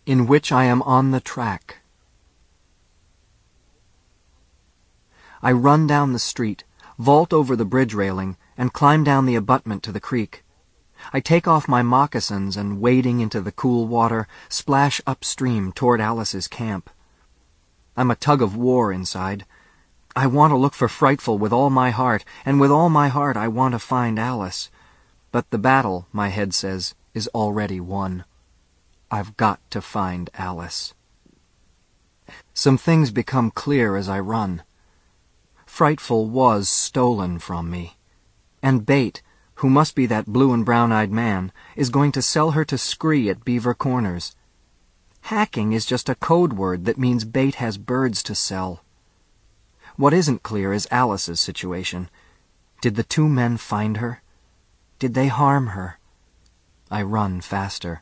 in which I am on the track. I run down the street, vault over the bridge railing, and climb down the abutment to the creek. I take off my moccasins and, wading into the cool water, splash upstream toward Alice's camp. I'm a tug of war inside. I want to look for Frightful with all my heart, and with all my heart I want to find Alice. But the battle, my head says, is already won. I've got to find Alice. Some things become clear as I run. Frightful was stolen from me. And Bate, who must be that blue and brown-eyed man, is going to sell her to Scree at Beaver Corners. Hacking is just a code word that means Bate has birds to sell. What isn't clear is Alice's situation. Did the two men find her? Did they harm her? I run faster.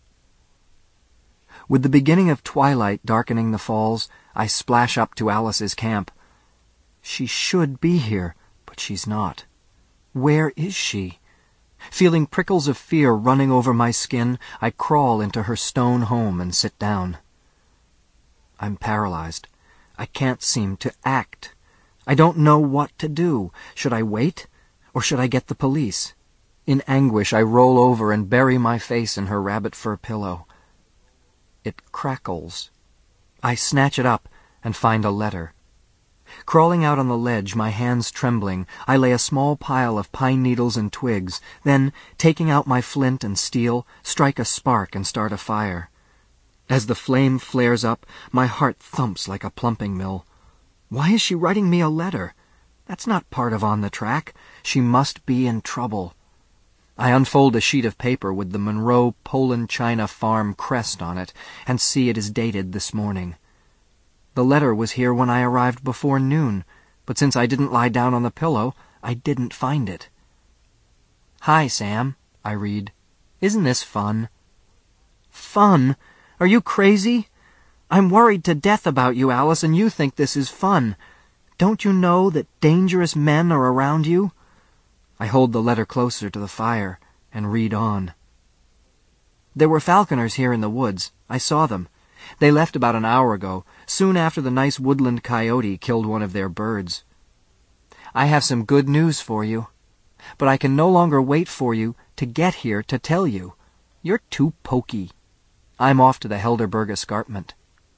With the beginning of twilight darkening the falls, I splash up to Alice's camp. She should be here, but she's not. Where is she? Feeling prickles of fear running over my skin, I crawl into her stone home and sit down. I'm paralyzed. I can't seem to act. I don't know what to do. Should I wait, or should I get the police? In anguish, I roll over and bury my face in her rabbit fur pillow. It crackles. I snatch it up and find a letter. Crawling out on the ledge, my hands trembling, I lay a small pile of pine needles and twigs, then, taking out my flint and steel, strike a spark and start a fire. As the flame flares up, my heart thumps like a plumping mill. Why is she writing me a letter? That's not part of On the Track. She must be in trouble. I unfold a sheet of paper with the Monroe Poland China Farm crest on it, and see it is dated this morning. The letter was here when I arrived before noon, but since I didn't lie down on the pillow, I didn't find it. "Hi, Sam," I read. "Isn't this fun?" Fun? Are you crazy? I'm worried to death about you, Alice, and you think this is fun. Don't you know that dangerous men are around you? I hold the letter closer to the fire and read on. There were falconers here in the woods. I saw them. They left about an hour ago, soon after the nice woodland coyote killed one of their birds. I have some good news for you, but I can no longer wait for you to get here to tell you. You're too pokey. I'm off to the Helderberg escarpment.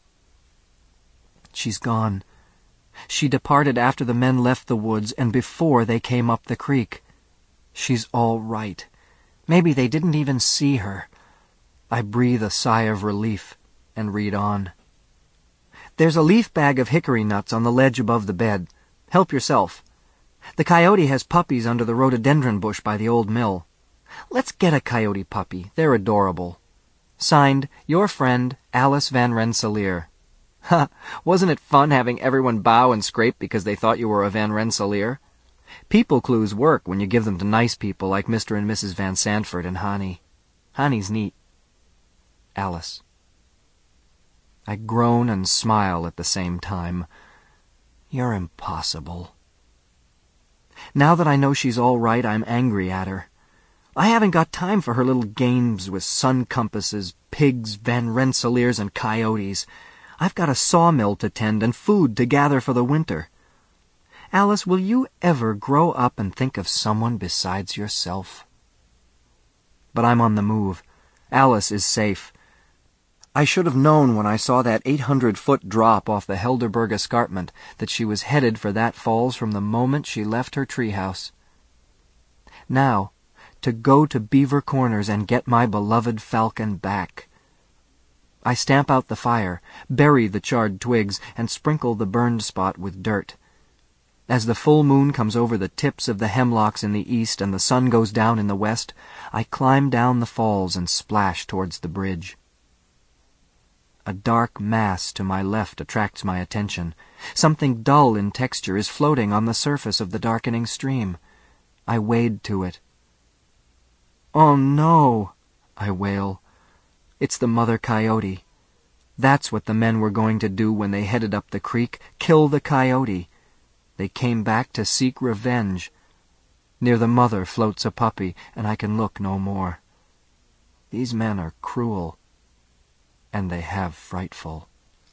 She's gone. She departed after the men left the woods and before they came up the creek. She's all right. Maybe they didn't even see her. I breathe a sigh of relief and read on. There's a leaf bag of hickory nuts on the ledge above the bed. Help yourself. The coyote has puppies under the rhododendron bush by the old mill. Let's get a coyote puppy. They're adorable. Signed, your friend, Alice Van Rensselaer. Ha! Wasn't it fun having everyone bow and scrape because they thought you were a Van Rensselaer? People clues work when you give them to nice people like Mr. and Mrs. Van Sandford and Honey. Honey's neat. Alice. I groan and smile at the same time. You're impossible. Now that I know she's all right, I'm angry at her. I haven't got time for her little games with sun compasses, pigs, Van Rensselaers, and coyotes. I've got a sawmill to tend and food to gather for the winter. Alice, will you ever grow up and think of someone besides yourself? But I'm on the move. Alice is safe. I should have known when I saw that 800-foot drop off the Helderberg escarpment that she was headed for that falls from the moment she left her treehouse. Now, to go to Beaver Corners and get my beloved falcon back. I stamp out the fire, bury the charred twigs, and sprinkle the burned spot with dirt. As the full moon comes over the tips of the hemlocks in the east and the sun goes down in the west, I climb down the falls and splash towards the bridge. A dark mass to my left attracts my attention. Something dull in texture is floating on the surface of the darkening stream. I wade to it. "Oh, no," I wail. It's the mother coyote. That's what the men were going to do when they headed up the creek, kill the coyote. They came back to seek revenge. Near the mother floats a puppy, and I can look no more. These men are cruel. and they have frightful.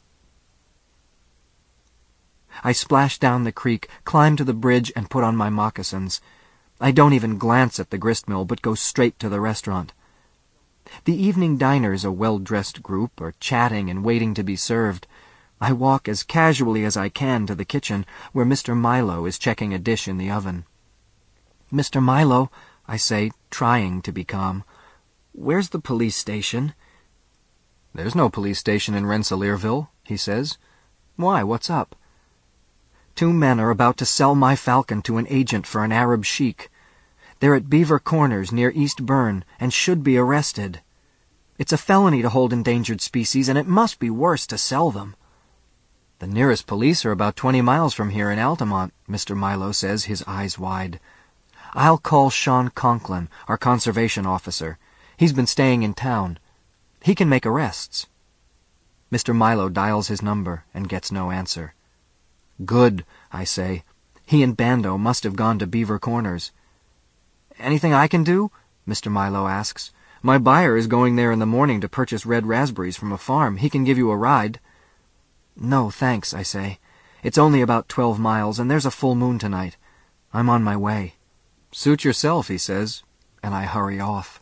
I splash down the creek, climb to the bridge, and put on my moccasins. I don't even glance at the gristmill, but go straight to the restaurant. The evening diners, a well-dressed group, are chatting and waiting to be served. I walk as casually as I can to the kitchen, where Mr. Milo is checking a dish in the oven. "Mr. Milo," I say, trying to be calm, "where's the police station?" "There's no police station in Rensselaerville," he says. "Why, what's up?" "Two men are about to sell my falcon to an agent for an Arab sheik. They're at Beaver Corners near East Burn and should be arrested. It's a felony to hold endangered species, and it must be worse to sell them." "The nearest police are about 20 miles from here in Altamont," Mr. Milo says, his eyes wide. "I'll call Sean Conklin, our conservation officer. He's been staying in town. He can make arrests." Mr. Milo dials his number and gets no answer. "Good," I say. "He and Bando must have gone to Beaver Corners." "Anything I can do?" Mr. Milo asks. "My buyer is going there in the morning to purchase red raspberries from a farm. He can give you a ride." "No, thanks," I say. "It's only about 12 miles, and there's a full moon tonight. I'm on my way." "Suit yourself," he says, and I hurry off.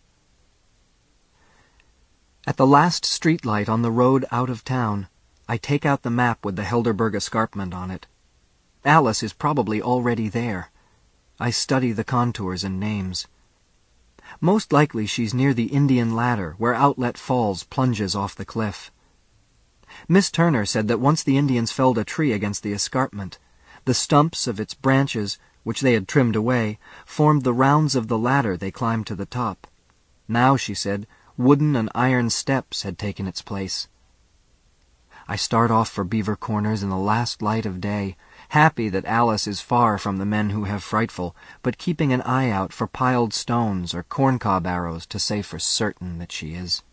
At the last streetlight on the road out of town, I take out the map with the Helderberg escarpment on it. Alice is probably already there. I study the contours and names. Most likely she's near the Indian Ladder, where Outlet Falls plunges off the cliff. Miss Turner said that once the Indians felled a tree against the escarpment. The stumps of its branches, which they had trimmed away, formed the rounds of the ladder they climbed to the top. Now, she said, wooden and iron steps had taken its place. I start off for Beaver Corners in the last light of day, happy that Alice is far from the men who have frightful, but keeping an eye out for piled stones or corncob arrows to say for certain that she is.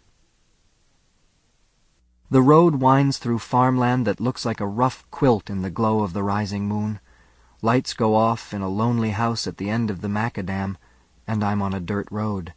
The road winds through farmland that looks like a rough quilt in the glow of the rising moon. Lights go off in a lonely house at the end of the macadam, and I'm on a dirt road.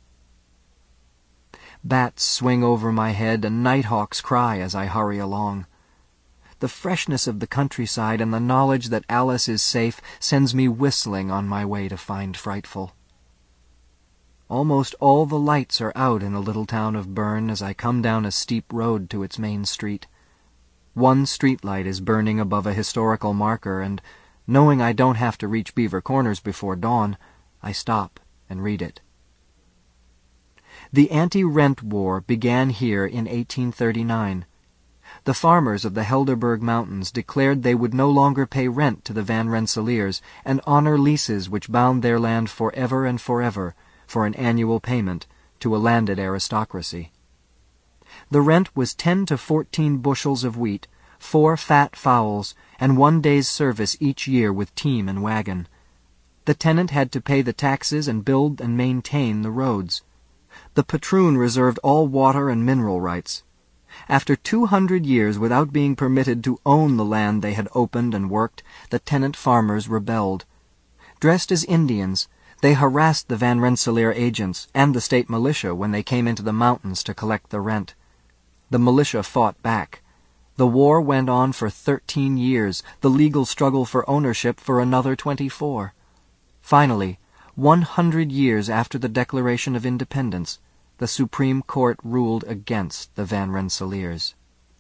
Bats swing over my head and nighthawks cry as I hurry along. The freshness of the countryside and the knowledge that Alice is safe sends me whistling on my way to find Frightful. Almost all the lights are out in the little town of Bern as I come down a steep road to its main street. One streetlight is burning above a historical marker, and, knowing I don't have to reach Beaver Corners before dawn, I stop and read it. The anti-rent war began here in 1839. The farmers of the Helderberg Mountains declared they would no longer pay rent to the Van Rensselaers and honor leases which bound their land forever and forever for an annual payment to a landed aristocracy. The rent was 10 to 14 bushels of wheat, 4 fat fowls, and 1 day's service each year with team and wagon. The tenant had to pay the taxes and build and maintain the roads. The patroon reserved all water and mineral rights. After 200 years without being permitted to own the land they had opened and worked, the tenant farmers rebelled. Dressed as Indians, they harassed the Van Rensselaer agents and the state militia when they came into the mountains to collect the rent. The militia fought back. The war went on for 13 years, the legal struggle for ownership for another 24. Finally, 100 years after the Declaration of Independence, the Supreme Court ruled against the Van Rensselaers.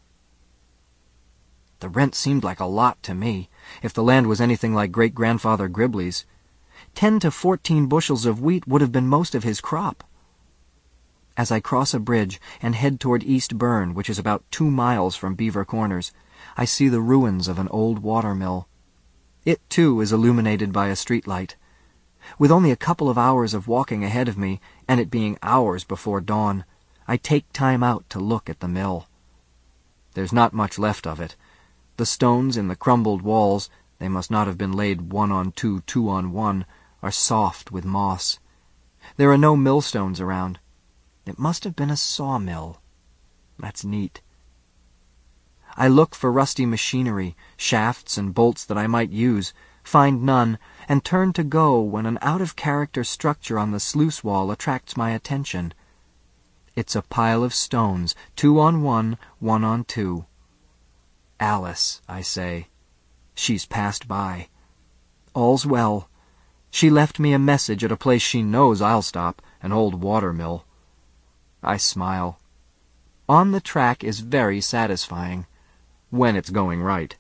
The rent seemed like a lot to me, if the land was anything like great-grandfather Gribley's. 10 to 14 bushels of wheat would have been most of his crop. As I cross a bridge and head toward East Burn, which is about 2 miles from Beaver Corners, I see the ruins of an old watermill. It, too, is illuminated by a streetlight. With only a couple of hours of walking ahead of me, and it being hours before dawn, I take time out to look at the mill. There's not much left of it. The stones in the crumbled walls, they must not have been laid 1 on 2, 2 on 1, are soft with moss. There are no millstones around. It must have been a sawmill. That's neat. I look for rusty machinery, shafts and bolts that I might use, find none, and turn to go when an out-of-character structure on the sluice wall attracts my attention. It's a pile of stones, 2 on 1, 1 on 2. Alice, I say. She's passed by. All's well. She left me a message at a place she knows I'll stop, an old watermill. I smile. On the track is very satisfying, when it's going right.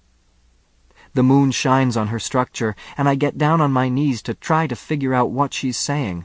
The moon shines on her structure, and I get down on my knees to try to figure out what she's saying.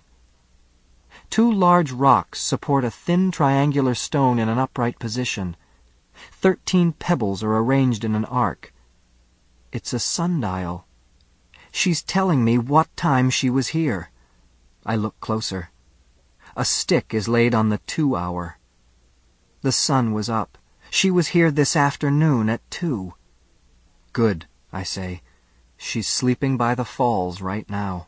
2 large rocks support a thin triangular stone in an upright position. 13 pebbles are arranged in an arc. It's a sundial. She's telling me what time she was here. I look closer. A stick is laid on the 2 hour. The sun was up. She was here this afternoon at 2. Good, I say. She's sleeping by the falls right now.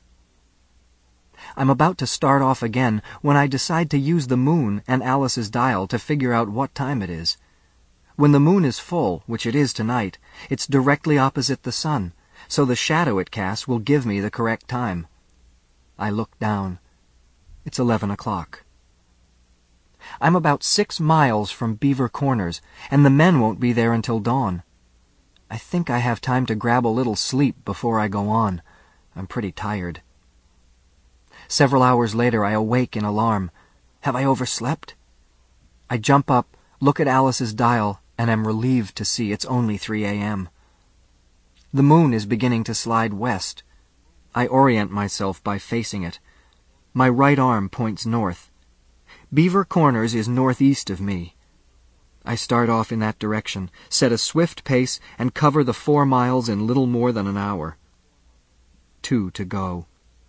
I'm about to start off again when I decide to use the moon and Alice's dial to figure out what time it is. When the moon is full, which it is tonight, it's directly opposite the sun, so the shadow it casts will give me the correct time. I look down. It's 11 o'clock. I'm about 6 miles from Beaver Corners, and the men won't be there until dawn. I think I have time to grab a little sleep before I go on. I'm pretty tired. Several hours later I awake in alarm. Have I overslept? I jump up, look at Alice's dial, and am relieved to see it's only 3 a.m. The moon is beginning to slide west. I orient myself by facing it. My right arm points north. Beaver Corners is northeast of me. I start off in that direction, set a swift pace, and cover the 4 miles in little more than an hour. 2 to go.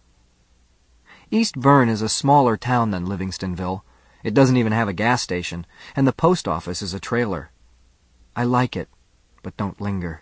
East Bern is a smaller town than Livingstonville. It doesn't even have a gas station, and the post office is a trailer. I like it, but don't linger.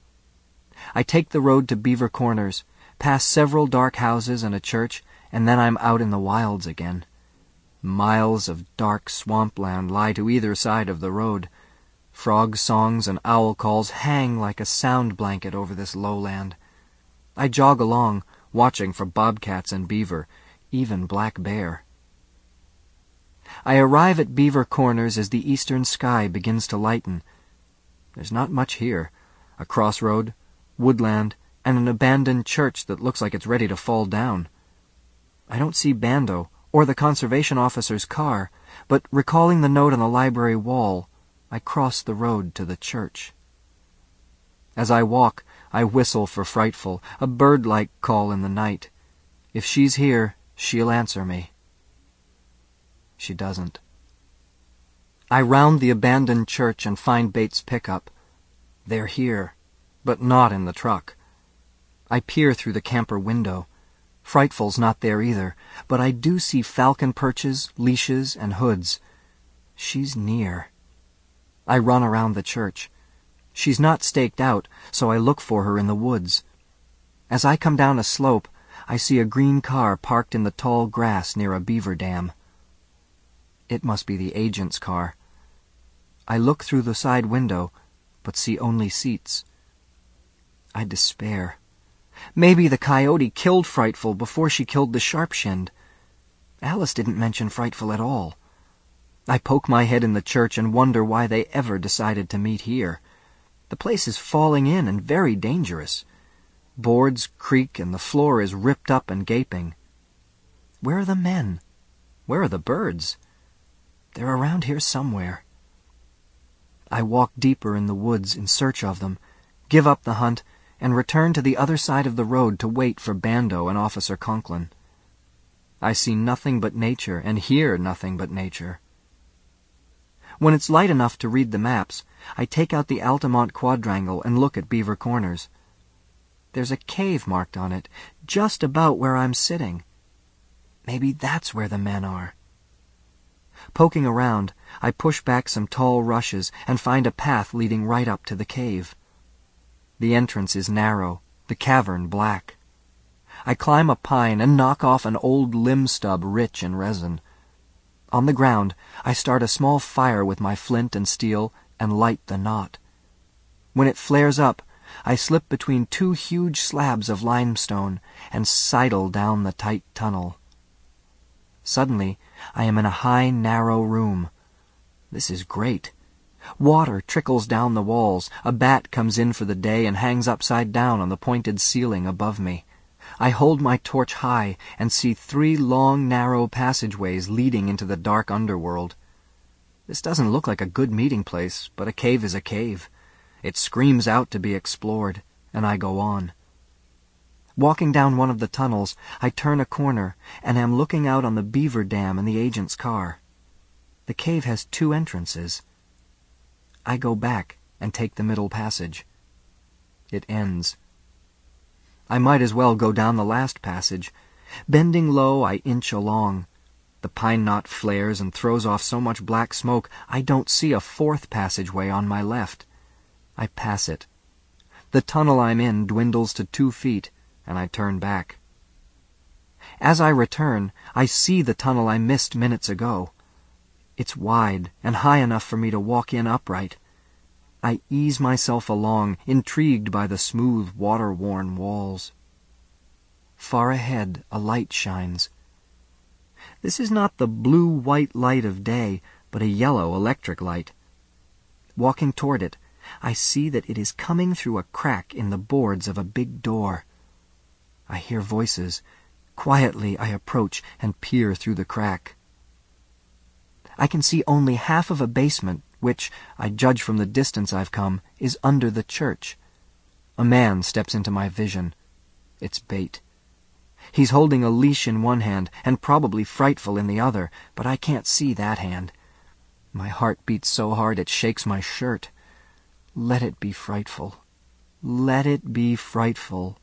I take the road to Beaver Corners, pass several dark houses and a church, and then I'm out in the wilds again. Miles of dark swampland lie to either side of the road. Frog songs and owl calls hang like a sound blanket over this lowland. I jog along, watching for bobcats and beaver, even black bear. I arrive at Beaver Corners as the eastern sky begins to lighten. There's not much here. A crossroad, woodland, and an abandoned church that looks like it's ready to fall down. I don't see Bando or the conservation officer's car, but recalling the note on the library wall, I cross the road to the church. As I walk, I whistle for Frightful, a bird-like call in the night. If she's here, she'll answer me. She doesn't. I round the abandoned church and find Bates' pickup. They're here, but not in the truck. I peer through the camper window. Frightful's not there either, but I do see falcon perches, leashes, and hoods. She's near. I run around the church. She's not staked out, so I look for her in the woods. As I come down a slope, I see a green car parked in the tall grass near a beaver dam. It must be the agent's car. I look through the side window, but see only seats. I despair. Maybe the coyote killed Frightful before she killed the sharp-shinned. Alice didn't mention Frightful at all. I poke my head in the church and wonder why they ever decided to meet here. The place is falling in and very dangerous. Boards creak and the floor is ripped up and gaping. Where are the men? Where are the birds? They're around here somewhere. I walk deeper in the woods in search of them, give up the hunt, and return to the other side of the road to wait for Bando and Officer Conklin. I see nothing but nature and hear nothing but nature. When it's light enough to read the maps, I take out the Altamont quadrangle and look at Beaver Corners. There's a cave marked on it, just about where I'm sitting. Maybe that's where the men are. Poking around, I push back some tall rushes and find a path leading right up to the cave. The entrance is narrow, the cavern black. I climb a pine and knock off an old limb stub rich in resin. On the ground, I start a small fire with my flint and steel and light the knot. When it flares up, I slip between 2 huge slabs of limestone and sidle down the tight tunnel. Suddenly, I am in a high, narrow room. This is great. Water trickles down the walls. A bat comes in for the day and hangs upside down on the pointed ceiling above me. I hold my torch high and see 3 long, narrow passageways leading into the dark underworld. This doesn't look like a good meeting place, but a cave is a cave. It screams out to be explored, and I go on. Walking down one of the tunnels, I turn a corner and am looking out on the beaver dam and the agent's car. The cave has 2 entrances. I go back and take the middle passage. It ends. I might as well go down the last passage. Bending low, I inch along. The pine knot flares and throws off so much black smoke, I don't see a 4th passageway on my left. I pass it. The tunnel I'm in dwindles to 2 feet, and I turn back. As I return, I see the tunnel I missed minutes ago. It's wide and high enough for me to walk in upright. I ease myself along, intrigued by the smooth, water-worn walls. Far ahead, a light shines. This is not the blue-white light of day, but a yellow electric light. Walking toward it, I see that it is coming through a crack in the boards of a big door. I hear voices. Quietly I approach and peer through the crack. I can see only half of a basement, which, I judge from the distance I've come, is under the church. A man steps into my vision. It's Bate. He's holding a leash in one hand, and probably Frightful in the other, but I can't see that hand. My heart beats so hard it shakes my shirt. Let it be Frightful. Let it be Frightful.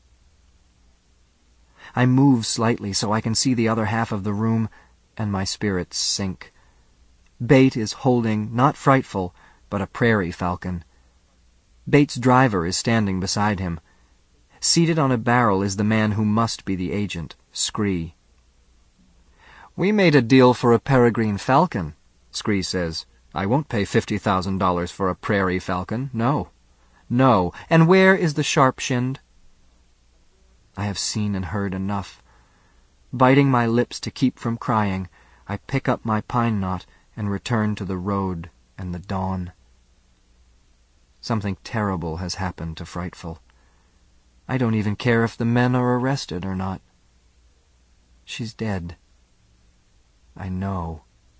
I move slightly so I can see the other half of the room, and my spirits sink. Bate is holding, not Frightful, but a prairie falcon. Bate's driver is standing beside him. Seated on a barrel is the man who must be the agent, Scree. "We made a deal for a peregrine falcon," Scree says. "I won't pay $50,000 for a prairie falcon, no. No, and where is the sharp-shinned?" I have seen and heard enough. Biting my lips to keep from crying, I pick up my pine knot and return to the road and the dawn. Something terrible has happened to Frightful. I don't even care if the men are arrested or not. She's dead. I know.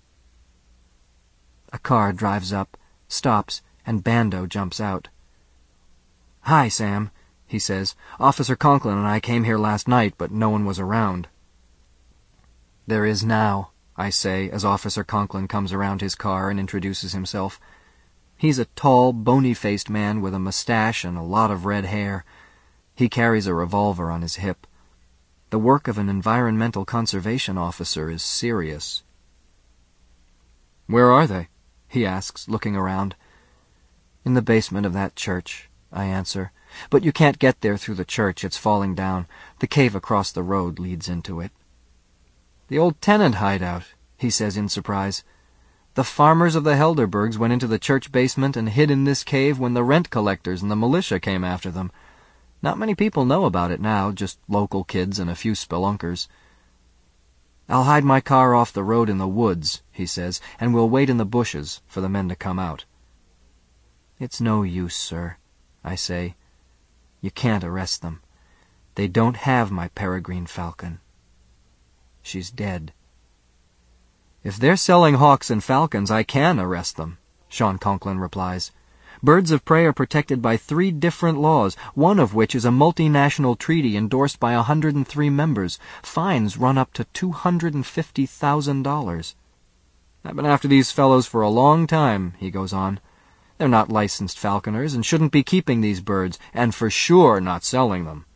A car drives up, stops, and Bando jumps out. "Hi, Sam," he says. "Officer Conklin and I came here last night, but no one was around." "There is now," I say, as Officer Conklin comes around his car and introduces himself. He's a tall, bony-faced man with a mustache and a lot of red hair. He carries a revolver on his hip. The work of an environmental conservation officer is serious. "Where are they?" he asks, looking around. "In the basement of that church," I answer. "But you can't get there through the church, it's falling down. The cave across the road leads into it." "The old tenant hideout," he says in surprise. "The farmers of the Helderbergs went into the church basement and hid in this cave when the rent collectors and the militia came after them. Not many people know about it now, just local kids and a few spelunkers." "I'll hide my car off the road in the woods," he says, "and we'll wait in the bushes for the men to come out." "It's no use, sir," I say. "You can't arrest them. They don't have my peregrine falcon. She's dead." "If they're selling hawks and falcons, I can arrest them," Sean Conklin replies. "Birds of prey are protected by 3 different laws, one of which is a multinational treaty endorsed by 103 members. Fines run up to $250,000. "I've been after these fellows for a long time," he goes on. "They're not licensed falconers and shouldn't be keeping these birds, and for sure not selling them."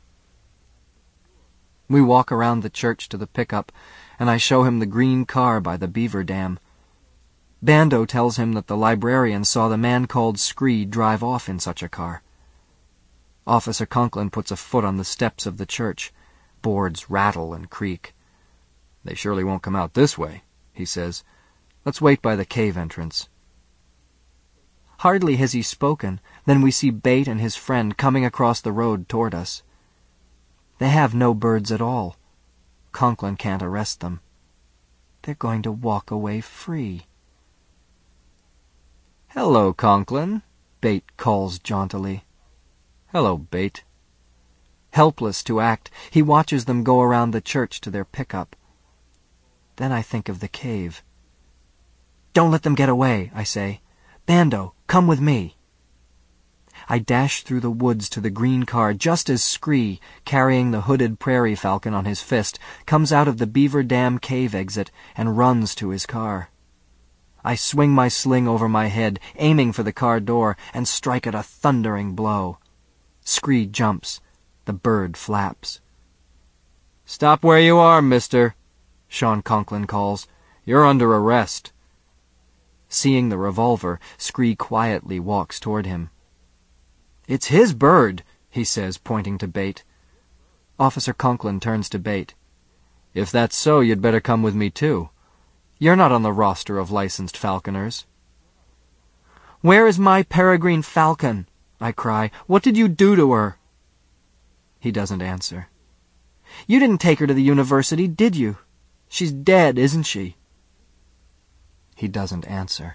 We walk around the church to the pickup, and I show him the green car by the beaver dam. Bando tells him that the librarian saw the man called Scree drive off in such a car. Officer Conklin puts a foot on the steps of the church. Boards rattle and creak. "They surely won't come out this way," he says. "Let's wait by the cave entrance." Hardly has he spoken, then we see Bate and his friend coming across the road toward us. They have no birds at all. Conklin can't arrest them. They're going to walk away free. "Hello, Conklin," Bait calls jauntily. "Hello, Bait." Helpless to act, he watches them go around the church to their pickup. Then I think of the cave. "Don't let them get away," I say. "Bando, come with me." I dash through the woods to the green car just as Scree, carrying the hooded prairie falcon on his fist, comes out of the Beaver Dam cave exit and runs to his car. I swing my sling over my head, aiming for the car door, and strike it a thundering blow. Scree jumps. The bird flaps. "Stop where you are, mister," Sean Conklin calls. "You're under arrest." Seeing the revolver, Scree quietly walks toward him. "It's his bird," he says, pointing to Bait. Officer Conklin turns to Bait. "If that's so, you'd better come with me, too. You're not on the roster of licensed falconers." "Where is my peregrine falcon?" I cry. "What did you do to her?" He doesn't answer. "You didn't take her to the university, did you? She's dead, isn't she?" He doesn't answer.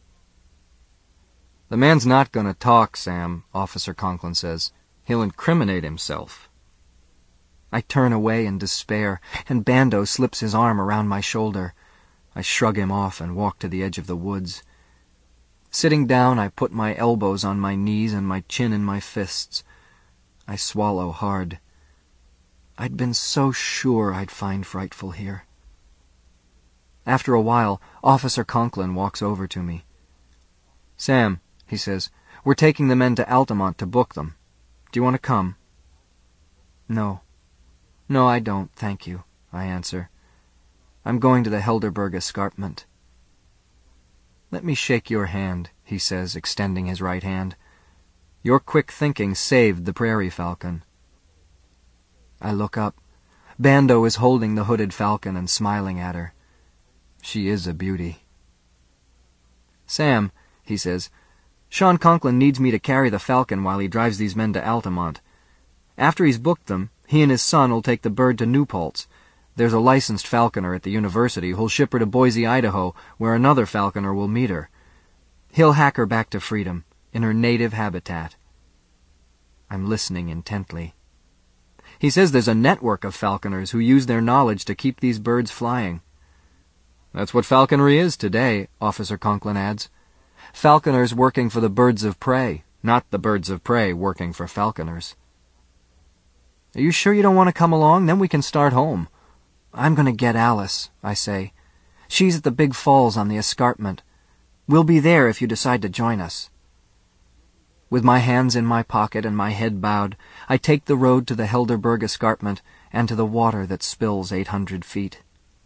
"The man's not going to talk, Sam," Officer Conklin says. "He'll incriminate himself." I turn away in despair, and Bando slips his arm around my shoulder. I shrug him off and walk to the edge of the woods. Sitting down, I put my elbows on my knees and my chin in my fists. I swallow hard. I'd been so sure I'd find Frightful here. After a while, Officer Conklin walks over to me. "Sam," he says, "we're taking the men to Altamont to book them. Do you want to come?" No, I don't, thank you," I answer. "I'm going to the Helderberg escarpment." "Let me shake your hand," he says, extending his right hand. "Your quick thinking saved the prairie falcon." I look up. Bando is holding the hooded falcon and smiling at her. She is a beauty. "Sam," he says, "Sean Conklin needs me to carry the falcon while he drives these men to Altamont. After he's booked them, he and his son will take the bird to Newpolt's. There's a licensed falconer at the university who'll ship her to Boise, Idaho, where another falconer will meet her. He'll hack her back to freedom, in her native habitat." I'm listening intently. He says there's a network of falconers who use their knowledge to keep these birds flying. "That's what falconry is today," Officer Conklin adds. "Falconers working for the birds of prey, not the birds of prey working for falconers." "Are you sure you don't want to come along? Then we can start home." "I'm going to get Alice," I say. "She's at the big falls on the escarpment. We'll be there if you decide to join us." With my hands in my pocket and my head bowed, I take the road to the Helderberg escarpment and to the water that spills 800 feet.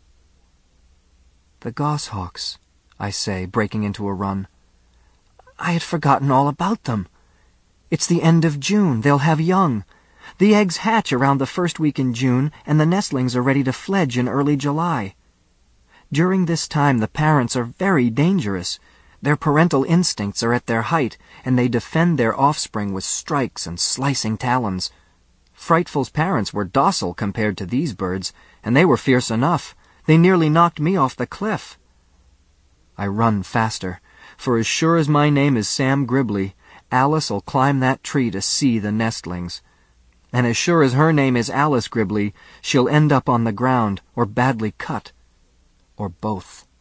"The goshawks," I say, breaking into a run. "I had forgotten all about them. It's the end of June. They'll have young. The eggs hatch around the first week in June, and the nestlings are ready to fledge in early July. During this time, the parents are very dangerous. Their parental instincts are at their height, and they defend their offspring with strikes and slicing talons. Frightful's parents were docile compared to these birds, and they were fierce enough. They nearly knocked me off the cliff." I run faster, for as sure as my name is Sam Gribley, Alice'll climb that tree to see the nestlings. And as sure as her name is Alice Gribley, she'll end up on the ground, or badly cut, or both.